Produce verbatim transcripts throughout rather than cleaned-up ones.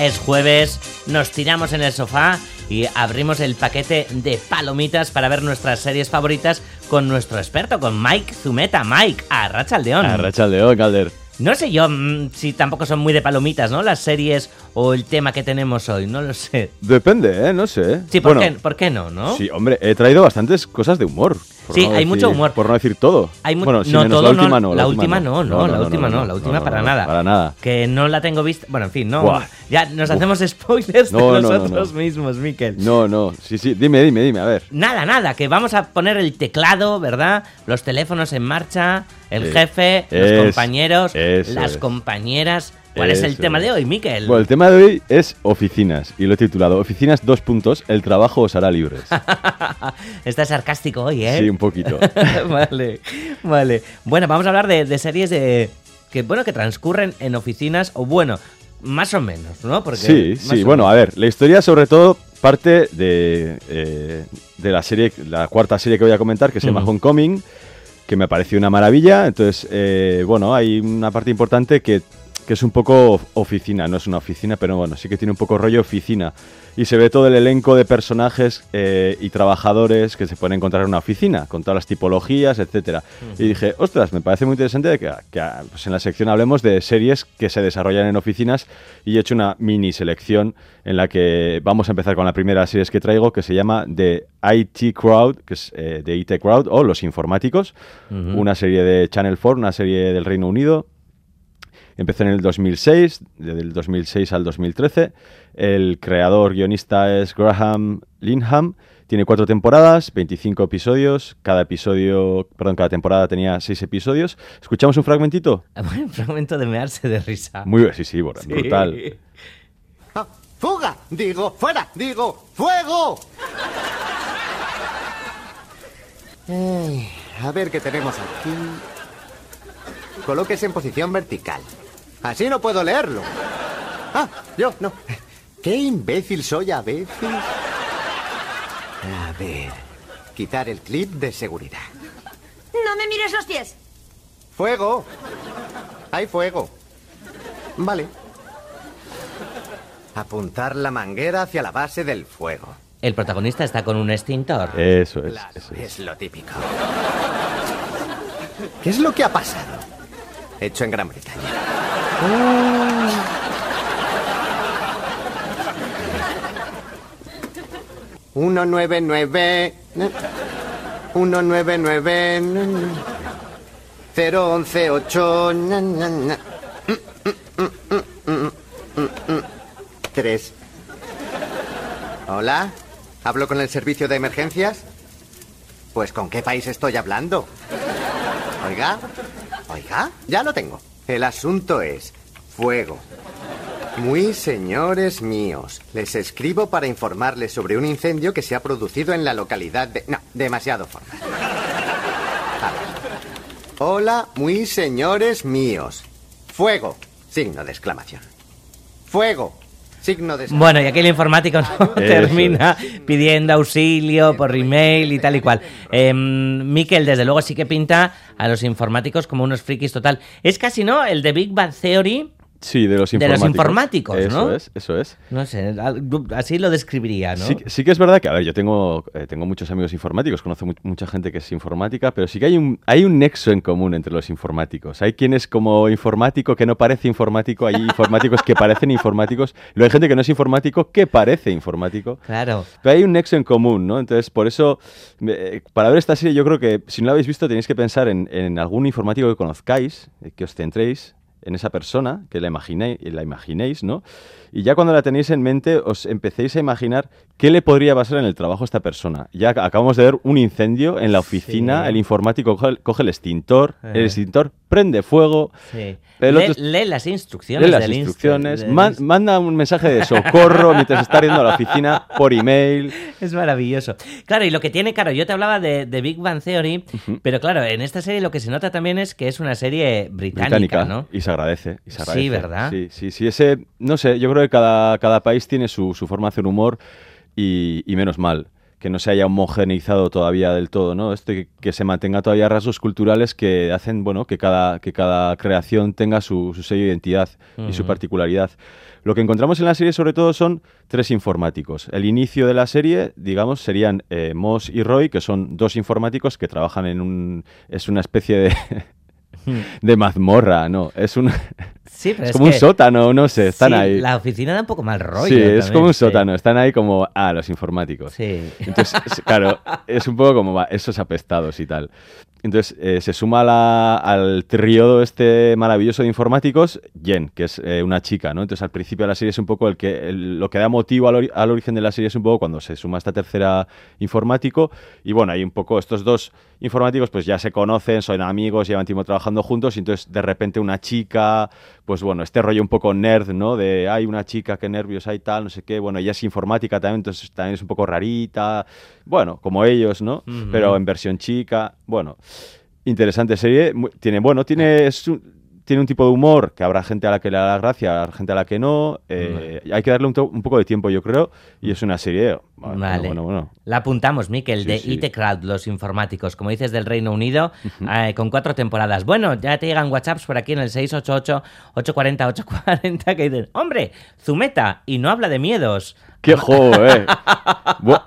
es jueves, nos tiramos en el sofá y abrimos el paquete de palomitas para ver nuestras series favoritas con nuestro experto, con Mike Zumeta. Mike, arratsaldeon. Arratsaldeon, Calder. No sé yo mmm, si tampoco son muy de palomitas, ¿no? Las series o el tema que tenemos hoy, no lo sé. Depende, ¿eh? No sé. Sí, ¿por, bueno, qué, ¿por qué no, no? Sí, hombre, he traído bastantes cosas de humor. Sí, no hay decir, mucho humor. Por no decir todo. Hay mu- bueno, si no, menos todo la última no. no. La última no, no, la última no, la última para nada. Para nada. Que no la tengo vista. Bueno, en fin, no. Buah. Ya nos hacemos spoilers No, de no, no, nosotros no. mismos, Miquel. No, no, sí, sí, dime, dime, dime, a ver. Nada, nada, que vamos a poner el teclado, ¿verdad? Los teléfonos en marcha, el Eh, jefe, los es- compañeros, eso las es. compañeras. ¿Cuál es el Eso tema es. de hoy, Miquel? Bueno, el tema de hoy es oficinas, y lo he titulado Oficinas, dos puntos, el trabajo os hará libres. Está sarcástico hoy, ¿eh? Sí, un poquito. Vale, vale. Bueno, vamos a hablar de, de series de que, bueno, que transcurren en oficinas, o bueno, más o menos, ¿no? Porque Sí, más sí, o bueno, menos. a ver, la historia sobre todo parte de, eh, de la serie, la cuarta serie que voy a comentar, que se llama Ujú. Homecoming, que me pareció una maravilla. Entonces, eh, bueno, hay una parte importante que, que es un poco oficina, no es una oficina, pero bueno, sí que tiene un poco rollo oficina. Y se ve todo el elenco de personajes eh, y trabajadores que se pueden encontrar en una oficina, con todas las tipologías, etcétera. Ujú. Y dije, ostras, me parece muy interesante que, que pues en la sección hablemos de series que se desarrollan en oficinas, y he hecho una mini selección en la que vamos a empezar con la primera serie que traigo, que se llama The I T Crowd, que es eh, The I T Crowd, o Los Informáticos, Ujú. una serie de Channel cuatro, una serie del Reino Unido. Empezó en el dos mil seis, desde el dos mil seis al dos mil trece. El creador guionista es Graham Linham. Tiene cuatro temporadas, veinticinco episodios. Cada episodio, perdón, cada temporada tenía seis episodios. ¿Escuchamos un fragmentito? Un fragmento de mearse de risa. Muy, sí, sí, bueno, Sí. brutal. Ah, ¡fuga! Digo, fuera, digo, fuego. Ay, a ver qué tenemos aquí. Colóquese en posición vertical. Así no puedo leerlo. Ah, yo, no. Qué imbécil soy a veces. A ver, quitar el clip de seguridad. No me mires los pies. Fuego. Hay fuego. Vale. Apuntar la manguera hacia la base del fuego. El protagonista está con un extintor. Eso es. Claro, eso es. es lo típico. ¿Qué es lo que ha pasado? Hecho en Gran Bretaña. Uno nueve nueve. Uno nueve nueve. Cero once ocho. Tres. Hola. ¿Hablo con el servicio de emergencias? Pues ¿con qué país estoy hablando? Oiga, oiga, ya lo tengo. El asunto es fuego. Muy señores míos, les escribo para informarles sobre un incendio que se ha producido en la localidad de... No, demasiado formal. A ver. Hola, muy señores míos. Fuego, signo de exclamación. Fuego, signo de exclamación. Bueno, y aquí el informático no Eso termina pidiendo auxilio por email y tal y cual. Eh, Miquel, desde luego sí que pinta a los informáticos como unos frikis total. Es casi, ¿no? El de Big Bang Theory. Sí, de los De informáticos. los informáticos, eso ¿no? Eso es, eso es. No sé, al- así lo describiría, ¿no? Sí, sí que es verdad que, a ver, yo tengo, eh, tengo muchos amigos informáticos, conozco mu- mucha gente que es informática, pero sí que hay un, hay un nexo en común entre los informáticos. Hay quien es como informático que no parece informático, hay informáticos que parecen informáticos, y luego hay gente que no es informático que parece informático. Claro. Pero hay un nexo en común, ¿no? Entonces, por eso, eh, para ver esta serie, yo creo que si no la habéis visto, tenéis que pensar en, en algún informático que conozcáis, eh, que os centréis en esa persona, que la imaginéis, la imaginéis, ¿no? Y ya cuando la tenéis en mente, os empecéis a imaginar qué le podría pasar en el trabajo a esta persona. Ya ac- acabamos de ver un incendio en la oficina, Sí. el informático coge, extintor, coge el extintor, Eh. el extintor prende fuego, Sí. el Lee, otro- lee las instrucciones lee las del inst- instrucciones, del man- inst- manda un mensaje de socorro mientras está yendo a la oficina por email. Es maravilloso. Claro, y lo que tiene, claro, yo te hablaba de, de Big Bang Theory, pero claro, en esta serie lo que se nota también es que es una serie británica, británica, ¿no? y se agradece, y se Sí, agradece. ¿verdad? Sí, sí, sí, ese, no sé, yo creo que cada, cada país tiene su, su forma de hacer humor, y, y menos mal. que no se haya homogeneizado todavía del todo, ¿no? Esto que, que se mantenga todavía rasgos culturales que hacen, bueno, que cada, que cada creación tenga su, su sello de identidad uh-huh. y su particularidad. Lo que encontramos en la serie, sobre todo, son tres informáticos. El inicio de la serie, digamos, serían eh, Moss y Roy, que son dos informáticos que trabajan en un... Es una especie de... de mazmorra, ¿no? Es un... Sí, pero es, es como que, un sótano, no sé, están sí, ahí. La oficina da un poco mal rollo. Sí, es también, como un sí. sótano, están ahí como, ah, los informáticos. Sí. Entonces, claro, es un poco como va, esos apestados y tal. Entonces, eh, se suma la, al tríodo este maravilloso de informáticos, Jen, que es eh, una chica, ¿no? Entonces, al principio de la serie es un poco el que el, lo que da motivo al, ori- al origen de la serie es un poco cuando se suma esta tercera informático. Y bueno, hay un poco estos dos informáticos, pues ya se conocen, son amigos, llevan tiempo trabajando juntos, y entonces de repente una chica, pues bueno, este rollo un poco nerd, ¿no? De, hay una chica, qué nervios hay, tal, no sé qué. Bueno, ella es informática también, entonces también es un poco rarita. Bueno, como ellos, ¿no? Uh-huh. Pero en versión chica. Bueno, interesante serie. Tiene, bueno, tiene... Es un, tiene un tipo de humor que habrá gente a la que le da gracia, habrá gente a la que no. Eh, uh-huh. Hay que darle un, to- un poco de tiempo, yo creo. Y es una serie... Bueno, vale. bueno, bueno. La apuntamos, Miquel, Sí, de sí. I T Crowd, los informáticos, como dices, del Reino Unido, Uh-huh. eh, con cuatro temporadas. Bueno, ya te llegan WhatsApps por aquí en el seis ocho ocho, ocho cuatro cero, ocho cuatro cero que dicen, hombre, Zumeta, y no habla de miedos. ¡Qué juego, eh! Bu-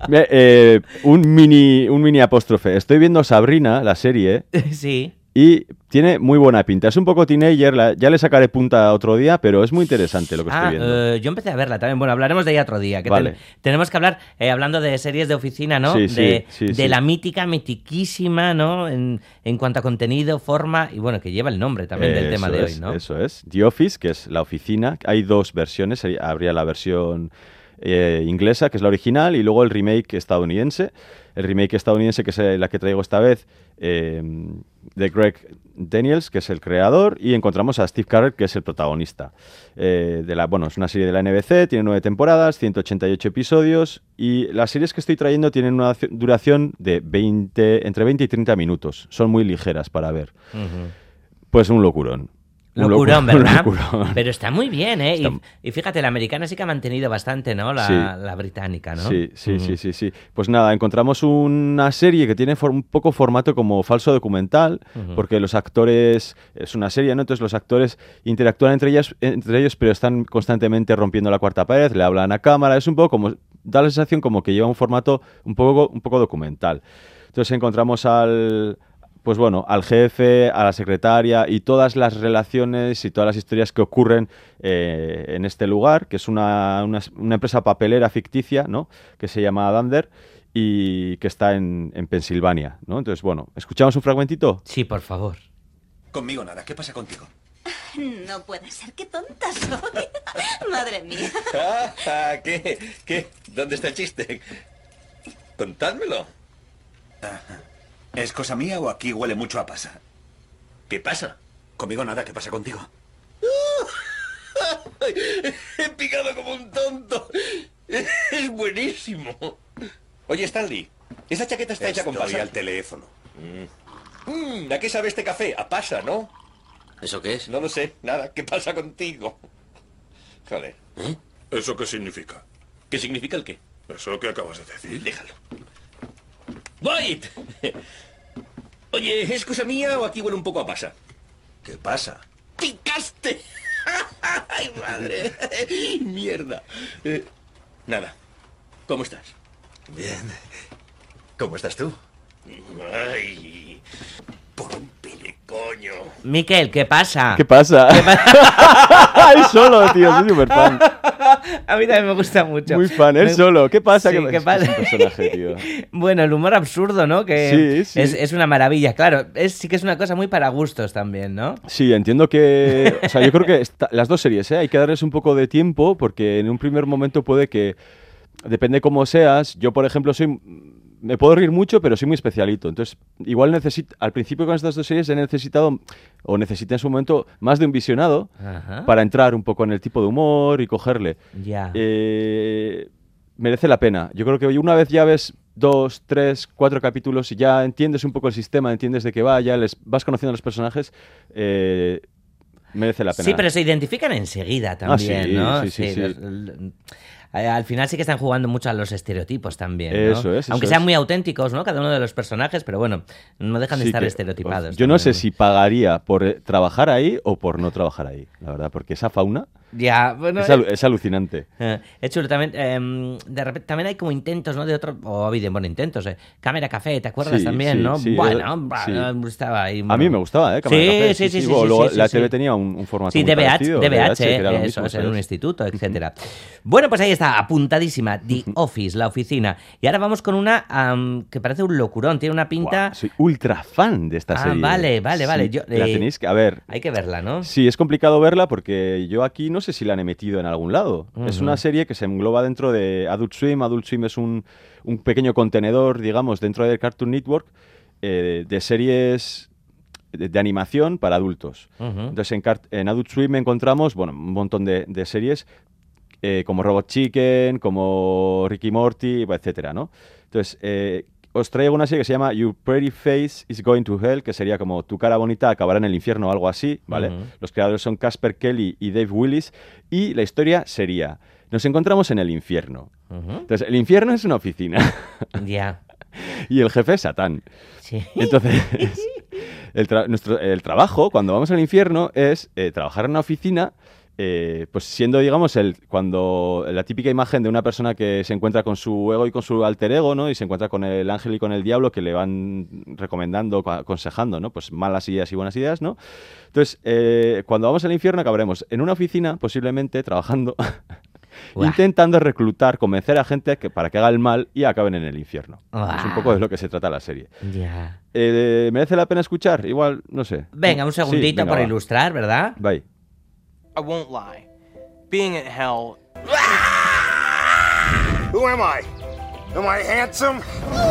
eh, un mini un mini apóstrofe. Estoy viendo Sabrina, la serie, Sí. y tiene muy buena pinta. Es un poco teenager, la, ya le sacaré punta otro día, pero es muy interesante lo que Ah, estoy viendo. eh, yo empecé a verla también. Bueno, hablaremos de ella otro día. Que Vale. ten- tenemos que hablar, eh, hablando de series de oficina, ¿no? Sí, sí, de sí, de sí. la mítica, mitiquísima, ¿no? En, en cuanto a contenido, forma, y bueno, que lleva el nombre también del Eso tema de es, hoy, ¿no? Eso es. The Office, que es la oficina. Hay dos versiones. Habría la versión eh, inglesa, que es la original, y luego el remake estadounidense. El remake estadounidense, que es la que traigo esta vez, eh, de Greg Daniels, que es el creador, y encontramos a Steve Carell, que es el protagonista. Eh, de la, bueno, es una serie de la N B C, tiene nueve temporadas, ciento ochenta y ocho episodios, y las series que estoy trayendo tienen una duración de veinte, entre veinte y treinta minutos. Son muy ligeras para ver. Ujú. Pues un locurón. Un Locurón, locurón, ¿verdad? un locurón. Pero está muy bien, ¿eh? Está- Y, y fíjate, la americana sí que ha mantenido bastante, ¿no? La, Sí. la británica, ¿no? Sí, sí, Ujú. sí, sí, sí. Pues nada, encontramos una serie que tiene for- un poco formato como falso documental, Ujú. porque los actores, es una serie, ¿no? Entonces los actores interactúan entre ellas, entre ellos, pero están constantemente rompiendo la cuarta pared, le hablan a cámara, es un poco como, da la sensación como que lleva un formato un poco, un poco documental. Entonces encontramos al... Pues bueno, al jefe, a la secretaria y todas las relaciones y todas las historias que ocurren eh, en este lugar, que es una, una, una empresa papelera ficticia, ¿no? Que se llama Dunder y que está en, en Pensilvania, ¿no? Entonces, bueno, ¿escuchamos un fragmentito? Sí, por favor. Conmigo nada. ¿Qué pasa contigo? No puede ser, qué tonta soy. Madre mía. Ah, ¿Qué? ¿Qué? ¿Dónde está el chiste? Contádmelo. ¿Es cosa mía o aquí huele mucho a pasa? ¿Qué pasa? Conmigo nada. ¿Qué pasa contigo? He picado como un tonto. Es buenísimo. Oye, Stanley, esa chaqueta está hecha con Estoy pasa. al teléfono. Mm, ¿A qué sabe este café? A pasa, ¿no? ¿Eso qué es? No lo sé. Nada. ¿Qué pasa contigo? Joder. ¿Eh? ¿Eso qué significa? ¿Qué significa el qué? Eso que acabas de decir. Déjalo. ¡White! Oye, ¿es cosa mía o aquí huele un poco a pasa? ¿Qué pasa? ¡Picaste! ¡Ay, madre! ¡Mierda! Eh, nada. ¿Cómo estás? Bien. ¿Cómo estás tú? ¡Ay! Por un pile, coño. Miquel, ¿qué pasa? ¿Qué pasa? Él solo, tío, soy súper fan. A mí también me gusta mucho. Muy fan, él Me- solo. ¿Qué pasa? Sí, ¿Qué, ¿qué es- pasa? Es un personaje, tío. Bueno, el humor absurdo, ¿no? Que Sí, sí. Es, es una maravilla, claro. Es, sí que es una cosa muy para gustos también, ¿no? Sí, entiendo que... O sea, yo creo que esta- las dos series, ¿eh? Hay que darles un poco de tiempo porque en un primer momento puede que... Depende cómo seas. Yo, por ejemplo, soy... Me puedo reír mucho, pero soy muy especialito. Entonces, igual necesito... Al principio con estas dos series he necesitado, o necesité en su momento, más de un visionado Ajá. para entrar un poco en el tipo de humor y cogerle. Ya. Eh, merece la pena. Yo creo que una vez ya ves dos, tres, cuatro capítulos y ya entiendes un poco el sistema, entiendes de qué va, ya les vas conociendo a los personajes, eh, merece la pena. Sí, pero se identifican enseguida también, sí, ¿no? sí, sí, sí. los- l- eh, al final sí que están jugando mucho a los estereotipos también, ¿no? Eso es, eso Aunque sean es. muy auténticos, ¿no? Cada uno de los personajes, pero bueno, no dejan de Sí estar que, estereotipados. pues, yo no sé también. si pagaría por eh, trabajar ahí o por no trabajar ahí, la verdad, porque esa fauna Ya, bueno, es, alu- es alucinante. Eh, es chulo también. eh, de repente también hay como intentos, ¿no? De otro. O ha habido, bueno, intentos. Eh. Cámara Café, ¿te acuerdas Sí, también, sí, no? sí, bueno, eh, sí. bueno, estaba ahí. A bueno. mí me gustaba, ¿eh? Cámara Sí, Café, sí, sí, sí, Bueno, sí, luego sí, la sí, T V sí. tenía un, un formato Sí, muy D V H, parecido, D V H, que era lo eso mismo, es, en ¿sabes? un instituto, etcétera. Bueno, pues ahí está, apuntadísima. The Office, la oficina. Y ahora vamos con una um, que parece un locurón, tiene una pinta. Buah, soy ultra fan de esta Ah, serie. vale, vale, vale. Sí, Yo, la eh, tenéis que... A ver, Hay que verla, ¿no? sí, es complicado verla porque yo aquí no sé si la han emitido en algún lado. Ujú. Es una serie que se engloba dentro de Adult Swim. Adult Swim es un, un pequeño contenedor, digamos, dentro de Cartoon Network eh, de series de, de animación para adultos. Ujú. Entonces en, Cart- en Adult Swim encontramos, bueno, un montón de, de series eh, como Robot Chicken, como Ricky Morty, etcétera, ¿no? Entonces, eh, os traigo una serie que se llama Your Pretty Face is Going to Hell, que sería como Tu cara bonita acabará en el infierno o algo así, ¿vale? Ujú. Los creadores son Casper Kelly y Dave Willis, y la historia sería, nos encontramos en el infierno. Ujú. Entonces, el infierno es una oficina Ya. y el jefe es Satán. Sí. Entonces, el, tra- nuestro, el trabajo, cuando vamos al infierno, es eh, trabajar en una oficina, eh, pues siendo, digamos, el, cuando la típica imagen de una persona que se encuentra con su ego y con su alter ego, ¿no? Y se encuentra con el ángel y con el diablo que le van recomendando, co- aconsejando, ¿no? Pues malas ideas y buenas ideas, ¿no? Entonces, eh, cuando vamos al infierno acabaremos en una oficina, posiblemente trabajando, Buah. intentando reclutar, convencer a gente que, para que haga el mal y acaben en el infierno. Buah. Es un poco de lo que se trata la serie. Ya. Eh, ¿Merece la pena escuchar? Igual, no sé. Venga, un Sí, segundito venga, por va. ilustrar, ¿verdad? Bye. I won't lie. Being in hell. Who am I? Am I handsome?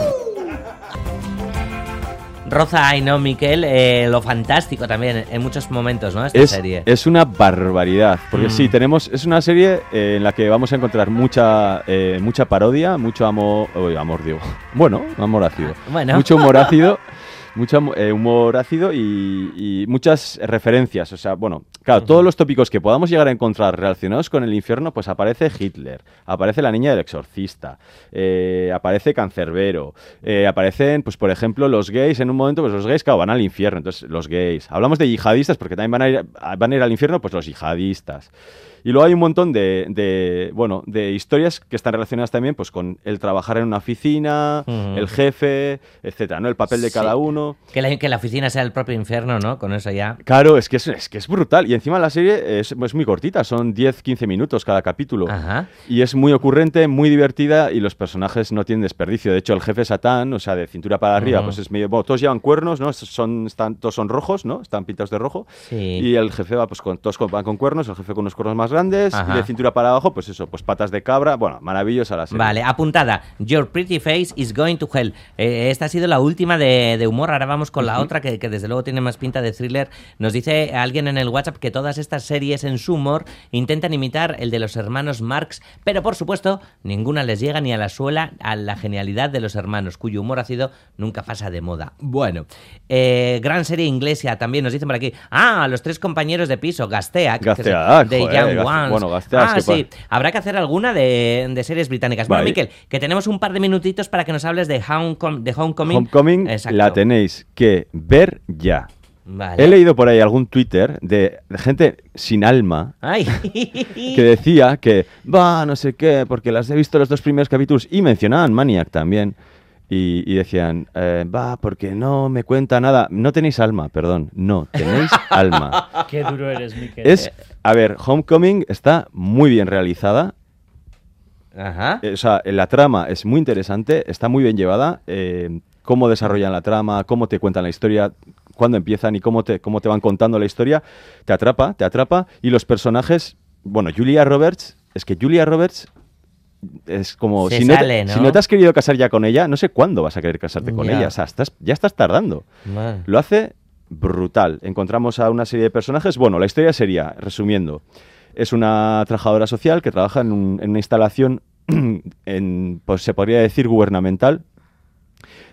Roza y no, Miquel, eh, lo fantástico también en muchos momentos, ¿no? Esta Es, serie. es una barbaridad, porque Mm. sí, tenemos, es una serie eh, en la que vamos a encontrar mucha eh, mucha parodia, mucho amor, uy, amor digo, bueno, amor ácido, Bueno. mucho humor ácido, mucho amo- eh, humor ácido y, y muchas referencias, o sea, bueno, claro, todos los tópicos que podamos llegar a encontrar relacionados con el infierno, pues aparece Hitler, aparece la niña del exorcista, eh, aparece Cancerbero, eh, aparecen, pues por ejemplo, los gays en un momento, pues los gays, claro, van al infierno, entonces los gays. Hablamos de yihadistas porque también van a ir, van a ir al infierno, pues los yihadistas. Y luego hay un montón de, de, bueno, de historias que están relacionadas también pues con el trabajar en una oficina, Ujú. el jefe, etcétera, ¿no? El papel de Sí. cada uno. Que la, que la oficina sea el propio infierno, ¿no? Con eso ya. Claro, es que es, es que es brutal. Y encima la serie es, es muy cortita, son diez quince minutos cada capítulo. Ajá. Y es muy ocurrente, muy divertida y los personajes no tienen desperdicio. De hecho, el jefe Satán, o sea, de cintura para arriba, Ujú. pues es medio... Bueno, todos llevan cuernos, ¿no? Son, están, todos son rojos, ¿no? Están pintados de rojo. Sí. Y el jefe va, pues con, todos con- van con cuernos, el jefe con unos cuernos más grandes. Ajá. Y de cintura para abajo, pues eso, pues patas de cabra. Bueno, maravillosa la serie. Vale, apuntada. Your pretty face is going to hell. Eh, esta ha sido la última de, de humor. Ahora vamos con la otra, que, que desde luego tiene más pinta de thriller. Nos dice alguien en el WhatsApp que todas estas series en su humor intentan imitar el de los hermanos Marx, pero por supuesto, ninguna les llega ni a la suela a la genialidad de los hermanos, cuyo humor ácido nunca pasa de moda. Bueno, eh, gran serie inglesa también nos dicen por aquí. Ah, los tres compañeros de piso, Gasteac. que es Gasteac, de joder, Young Gaste- Ones. bueno, Gasteac, Ah, que sí. pa- Habrá que hacer alguna de, de series británicas. Bueno, Vale. Miquel, que tenemos un par de minutitos para que nos hables de, Homecom- de Homecoming. Homecoming Exacto. la tenéis que ver ya. Vale. He leído por ahí algún Twitter de, de gente sin alma Ay. que decía que, va, no sé qué, porque las he visto los dos primeros capítulos y mencionaban Maniac también. Y, y decían, eh, va, porque no me cuenta nada. No tenéis alma, perdón. No, tenéis alma. Qué duro eres, Miquel. Es, a ver, Homecoming está muy bien realizada. Ajá. Eh, o sea, la trama es muy interesante, está muy bien llevada. eh, cómo desarrollan la trama, cómo te cuentan la historia, cuándo empiezan y cómo te, cómo te van contando la historia, te atrapa, te atrapa. Y los personajes, bueno, Julia Roberts, es que Julia Roberts es como... Se Si no, sale, te, ¿no? si no te has querido casar ya con ella, no sé cuándo vas a querer casarte con Ya. ella. O sea, estás, ya estás tardando. Man. Lo hace brutal. Encontramos a una serie de personajes. Bueno, la historia sería, resumiendo, es una trabajadora social que trabaja en, un- en una instalación, en, pues se podría decir gubernamental,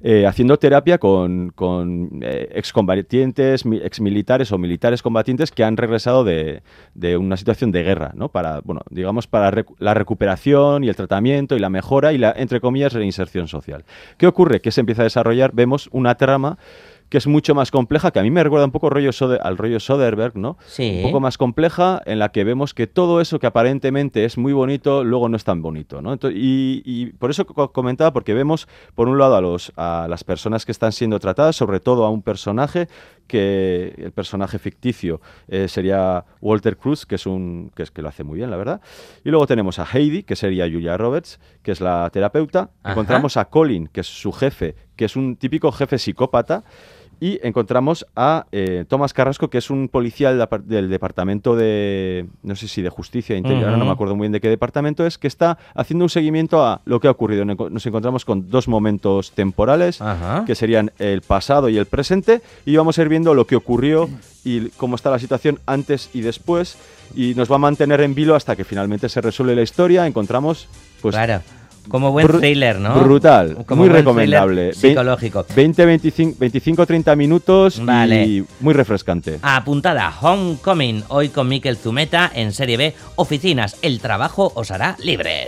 eh, haciendo terapia con, con eh, excombatientes, mi- exmilitares o militares combatientes que han regresado de, de una situación de guerra, ¿no? Para, bueno, digamos, para recu- la recuperación y el tratamiento y la mejora y la, entre comillas, reinserción social. ¿Qué ocurre? Que se empieza a desarrollar, vemos una trama que es mucho más compleja, que a mí me recuerda un poco rollo Sode- al rollo Soderbergh, ¿no? Sí. Un poco más compleja, en la que vemos que todo eso que aparentemente es muy bonito, luego no es tan bonito, ¿no? Entonces, y, y por eso co- comentaba, porque vemos, por un lado, a, los, a las personas que están siendo tratadas, sobre todo a un personaje, que el personaje ficticio eh, sería Walter Cruz, que es un que es que lo hace muy bien, la verdad. Y luego tenemos a Heidi, que sería Julia Roberts, que es la terapeuta. Ajá. Encontramos a Colin, que es su jefe, que es un típico jefe psicópata. Y encontramos a eh, Tomás Carrasco, que es un policía del, depar- del departamento de, no sé si de justicia interior, Ujú. no me acuerdo muy bien de qué departamento es, que está haciendo un seguimiento a lo que ha ocurrido. Ne- Nos encontramos con dos momentos temporales, Ajá. que serían el pasado y el presente, y vamos a ir viendo lo que ocurrió y cómo está la situación antes y después, y nos va a mantener en vilo hasta que finalmente se resuelve la historia. Encontramos, pues... Claro. Como buen Bru- thriller, ¿no? Brutal, Como muy buen recomendable. thriller psicológico. veinte, veinticinco, treinta minutos Vale. y muy refrescante. Apuntada, Homecoming, hoy con Miquel Zumeta en Serie B, Oficinas, el trabajo os hará libres.